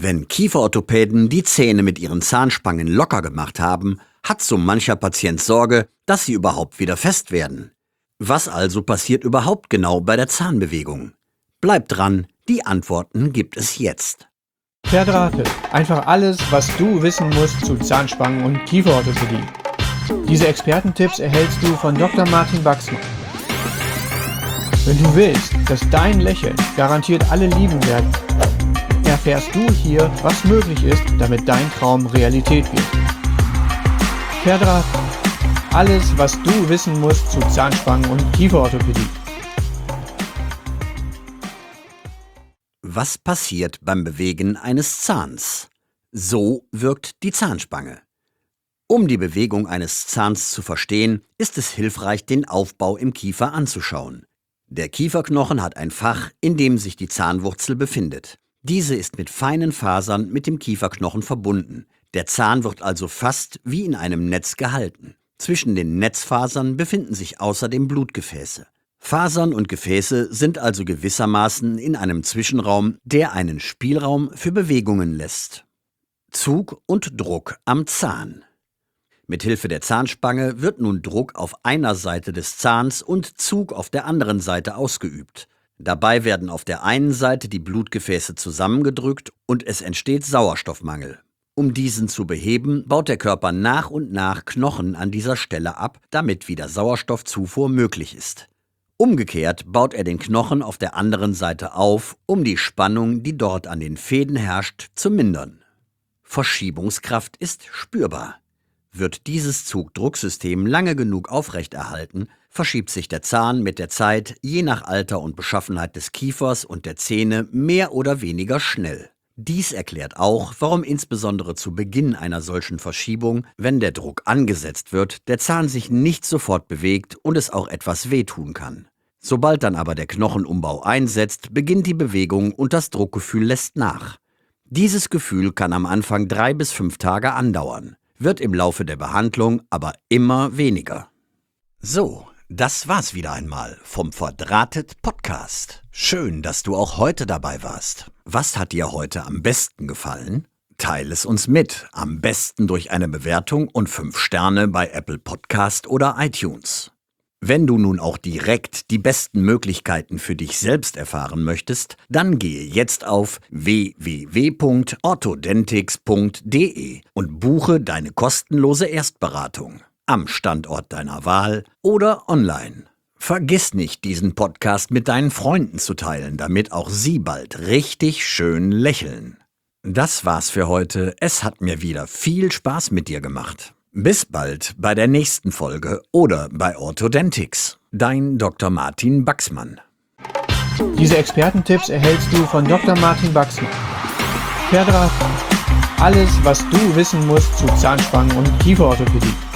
Wenn Kieferorthopäden die Zähne mit ihren Zahnspangen locker gemacht haben, hat so mancher Patient Sorge, dass sie überhaupt wieder fest werden. Was also passiert überhaupt genau bei der Zahnbewegung? Bleibt dran, die Antworten gibt es jetzt. Verdrahtet. Einfach alles, was du wissen musst zu Zahnspangen und Kieferorthopädie. Diese Expertentipps erhältst du von Dr. Martin Baxmann. Wenn du willst, dass dein Lächeln garantiert alle lieben werden, erfährst du hier, was möglich ist, damit dein Traum Realität wird. Verdrahtet. Alles, was du wissen musst zu Zahnspangen und Kieferorthopädie. Was passiert beim Bewegen eines Zahns? So wirkt die Zahnspange. Um die Bewegung eines Zahns zu verstehen, ist es hilfreich, den Aufbau im Kiefer anzuschauen. Der Kieferknochen hat ein Fach, in dem sich die Zahnwurzel befindet. Diese ist mit feinen Fasern mit dem Kieferknochen verbunden. Der Zahn wird also fast wie in einem Netz gehalten. Zwischen den Netzfasern befinden sich außerdem Blutgefäße. Fasern und Gefäße sind also gewissermaßen in einem Zwischenraum, der einen Spielraum für Bewegungen lässt. Zug und Druck am Zahn. Mithilfe der Zahnspange wird nun Druck auf einer Seite des Zahns und Zug auf der anderen Seite ausgeübt. Dabei werden auf der einen Seite die Blutgefäße zusammengedrückt und es entsteht Sauerstoffmangel. Um diesen zu beheben, baut der Körper nach und nach Knochen an dieser Stelle ab, damit wieder Sauerstoffzufuhr möglich ist. Umgekehrt baut er den Knochen auf der anderen Seite auf, um die Spannung, die dort an den Fäden herrscht, zu mindern. Verschiebungskraft ist spürbar. Wird dieses Zugdrucksystem lange genug aufrechterhalten, verschiebt sich der Zahn mit der Zeit, je nach Alter und Beschaffenheit des Kiefers und der Zähne, mehr oder weniger schnell. Dies erklärt auch, warum insbesondere zu Beginn einer solchen Verschiebung, wenn der Druck angesetzt wird, der Zahn sich nicht sofort bewegt und es auch etwas wehtun kann. Sobald dann aber der Knochenumbau einsetzt, beginnt die Bewegung und das Druckgefühl lässt nach. Dieses Gefühl kann am Anfang 3 bis 5 Tage andauern, wird im Laufe der Behandlung aber immer weniger. So, das war's wieder einmal vom Verdrahtet Podcast. Schön, dass du auch heute dabei warst. Was hat dir heute am besten gefallen? Teile es uns mit, am besten durch eine Bewertung und 5 Sterne bei Apple Podcast oder iTunes. Wenn du nun auch direkt die besten Möglichkeiten für dich selbst erfahren möchtest, dann gehe jetzt auf www.orthodentix.de und buche deine kostenlose Erstberatung am Standort deiner Wahl oder online. Vergiss nicht, diesen Podcast mit deinen Freunden zu teilen, damit auch sie bald richtig schön lächeln. Das war's für heute. Es hat mir wieder viel Spaß mit dir gemacht. Bis bald bei der nächsten Folge oder bei Orthodentix. Dein Dr. Martin Baxmann. Diese Expertentipps erhältst du von Dr. Martin Baxmann. Verdrahtet. Alles, was du wissen musst zu Zahnspangen und Kieferorthopädie.